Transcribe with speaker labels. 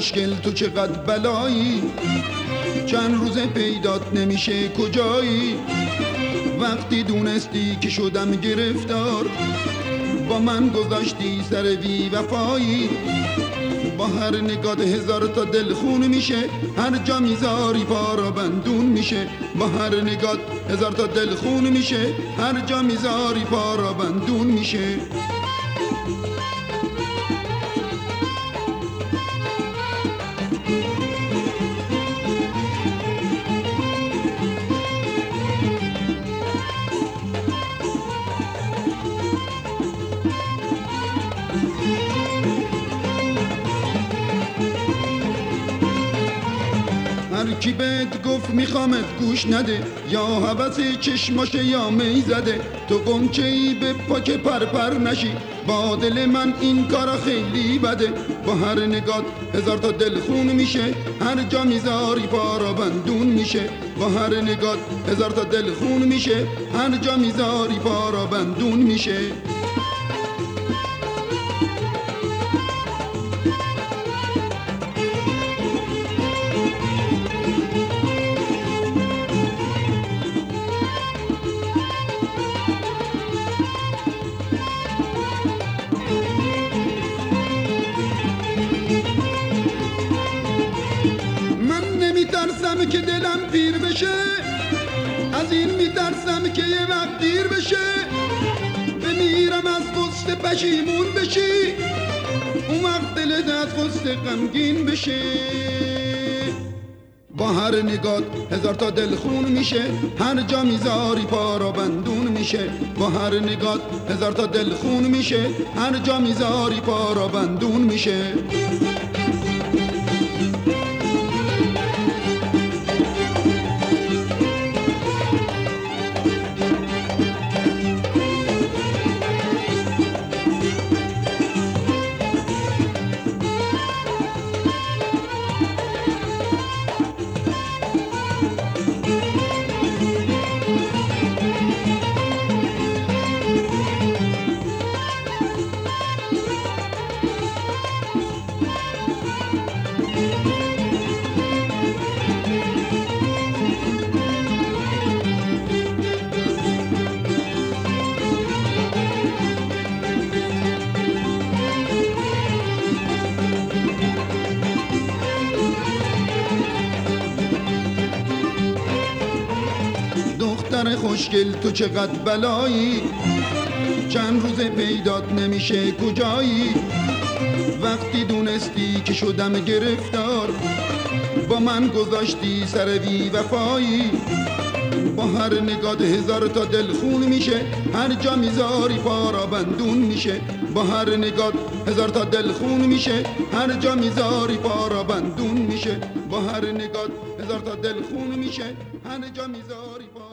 Speaker 1: خوشگل تو چقدر بلایی، چند روز پیدات نمیشه کجایی. وقتی دونستی که شدم گرفتار، با من گذاشتی سر بی وفایی. با هر نگات هزار تا دل خون میشه، هر جا میذاری پارا بندون میشه. با هر نگات هزار تا دل خون میشه، هر جا میذاری پارا بندون میشه. هر کی بهت گفت میخوامت گوش نده، یا هوس چشماشه یا می زده. تو قنچه ای به پا که پرپر نشی، با دل من این کارا خیلی بده. با هر نگات هزار تا دل خون میشه، هر جا میذاری پارا بندون میشه. با هر نگات هزار تا دل خون میشه، هر جا میذاری پارا بندون میشه. میترسم که دلم پیر بشه، از این میترسم که یه وقت دیر بشه. بمیرم از غصه پشیمون بشی، اون وقت دلت از غصه غمگین بشه. با هر نگات هزار تا دل خون میشه، هر جا میذاری پارا بندون میشه. با هر نگات هزار تا دل خون میشه، هر جا میذاری پارا بندون میشه. دختر خوشگل تو چقدر بلایی، چند روز پیدات نمیشه کجایی. وقتی دونستی که شدم گرفتار، با من گذاشتی سر بی وفایی. با هر نگات هزار تا دل خون میشه، هر جا میذاری پارا بندون میشه. با هر نگات هزار تا دل خون میشه، هر جا میذاری پارا بندون میشه. با هر نگات هزار تا دل خون میشه، هر جا میذاری پارا